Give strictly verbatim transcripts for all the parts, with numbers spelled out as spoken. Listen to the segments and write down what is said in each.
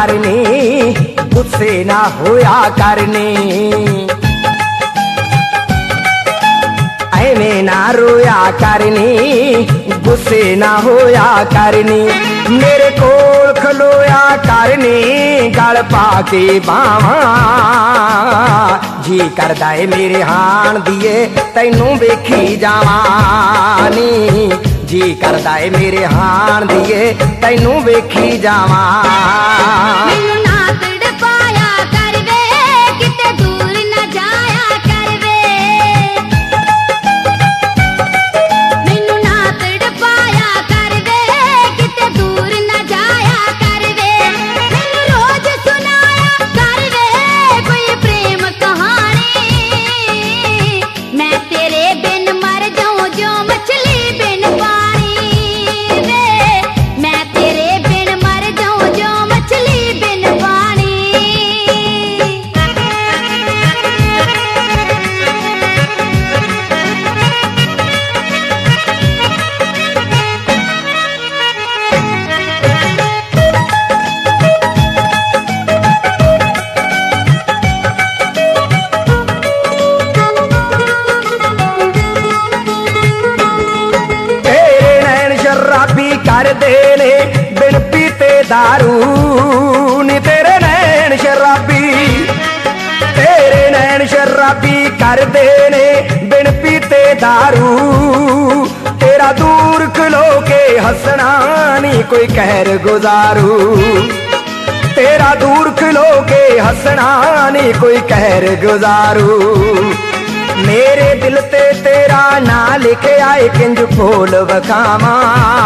करनी, गुस्से ना होया करनी। एवें ना रोया करनी, गुस्से ना होया करनी। मेरे कोल खलोया करनी, गल पा के बावां। जी करदा ए मेरे हाण दिए तैनू वेखी जावां नी। जी करदा ए मेरे हाण दिए तैनू वेखी जावां। मैनू ना तड़पाया कर वे, किते दूर न जाया कर वे। मैनू ना तड़पाया कर वे, किते दूर न जाया कर वे। मैनू रोज सुनाया कर वे कोई प्रेम कहानी। मैं तेरे बिन मर जाऊं जो मछली बिन पानी वे। मैं तेरे बिन मर जाऊं जो मछली बिन पानी। तेरे नैन शराबी कर देने बिन पीते दारू नी। तेरे नैन शराबी, तेरे नैन शराबी कर देने बिन पीते दारू। तेरा दूर खलो के हंसना नी कोई कहर गुजारू। तेरा दूर खलो के हंसना नी कोई कहर गुजारू। मेरे दिल ते तेरा ना लिखे आए किंज फूल वखावां।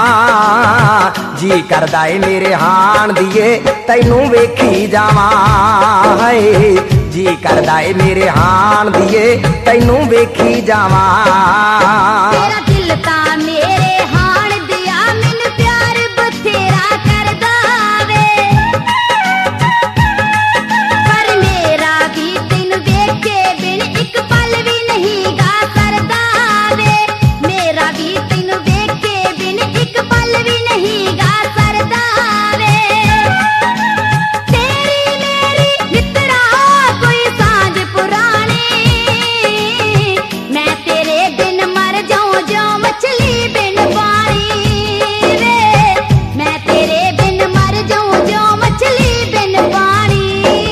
जी करदा ए मेरे हाण दिए तैनू वेखी जावां। हाय जी करदा ए मेरे हाण दिए तैनू वेखी जावां। तेरा दिल तां मेरे हाण दिया मैनू प्यार बथेरा करदा वे। पर मेरा भी तैनू वेखे बिन एक पल भी नहीं गा करदा वे। मेरा भी तैनू वेखे बिन एक पल भी नहीं गा करदा वे। तेरी मेरी मित्रा कोई सांझ पुरानी। मैं तेरे बिन मर जाऊं जो मछली बिन पानी वे। मैं तेरे बिन मर जाऊं जो मछली बिन पानी।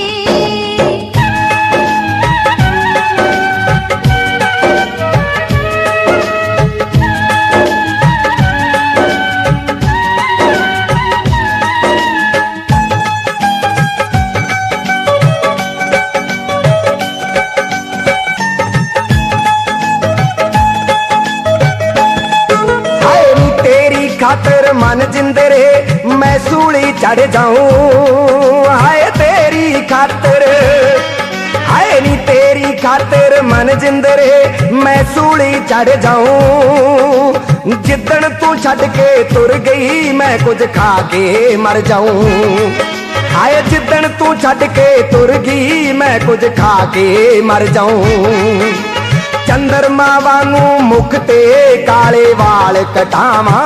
हाय नी तेरी खातर मन जिंदरे मैं सूली चढ़ जाऊं। हाय तेरी खातर, हाय नी तेरी खातर मन जिंदरे मैं सूली चढ़ जाऊं। जिद्दन तू छड़ के तुर गई मैं कुछ खा के मर जाऊं। हाय जिद्दन तू छड़ के तुर गई मैं कुछ खा के मर जाऊं। चंद्रमा वांगू मुख ते काले वाल कटावां।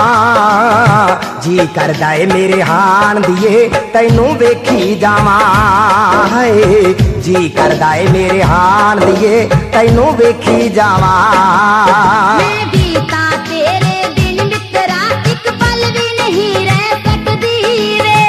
जी करदा ए मेरे हाण दिए तैनू वेखी जावां। हाय जी करदा ए मेरे हाण दिए तैनू वेखी जावां। मैं भी तां तेरे बिन मित्रा एक पल भी नहीं रह सकदी वे।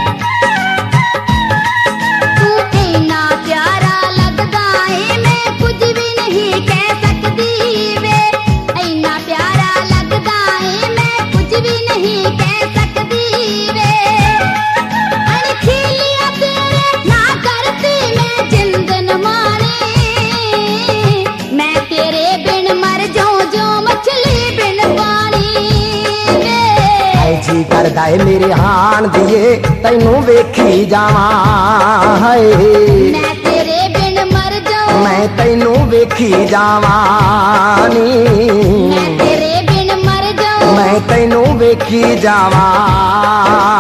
तू इन्ना प्यारा लगदा है मैं कुछ भी नहीं कह सकदी वे। इन्ना प्यारा लगदा है मैं कुछ भी नहीं कह सकदी वे। अनखीलिया तेरे ना करती मैं जिंदन माने। मैं तेरे बिन मर जाऊं जो मछली बिन पानी वे। हाय जी करदा ए मेरे हाण दिए तैनू वेखी जावां। हाय मैं तेरे बिन मर जाऊं, मैं तैनू वेखी जावां नी। मैं तेरे बिन मर जाऊं। मैं तैनू वेखी जावां।